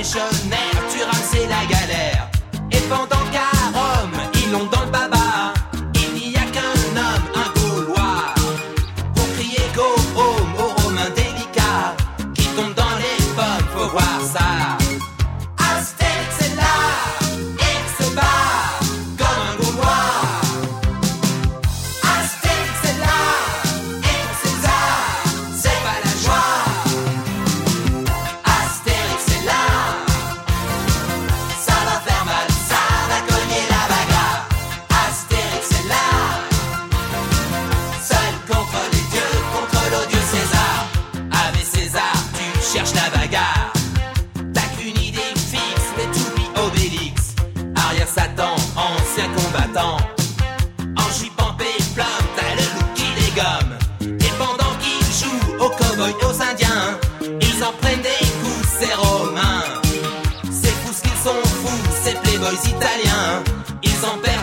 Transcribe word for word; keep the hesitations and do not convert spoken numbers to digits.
légionnaire, tu rames, c'est la galère. Et pendant qu'à Rome, ils l'ont dans le baba, il n'y a qu'un homme, un Gaulois, pour crier go home aux Romains délicats qui tombent dans les pommes, faut voir ça. Astérix est là, et se bat comme un Gaulois. Astérix est là, et pour César, c'est pas la joie. Astérix est là, ça va faire mal, ça va cogner la bagarre. Astérix est là, seul contre les dieux, contre l'odieux César. Avec César, tu cherches la bagarre. T'as qu'une idée fixe, mais tu oublies Obélix. Arrière Satan, ancien combattant, en jupe en péplum, t'as le loup qui les gomme. Et pendant qu'ils jouent aux cow-boys et aux indiens, ils en prennent des coups, ces Romains. C'est fou ce qu'ils sont fous, ces playboys italiens. Ils en perdent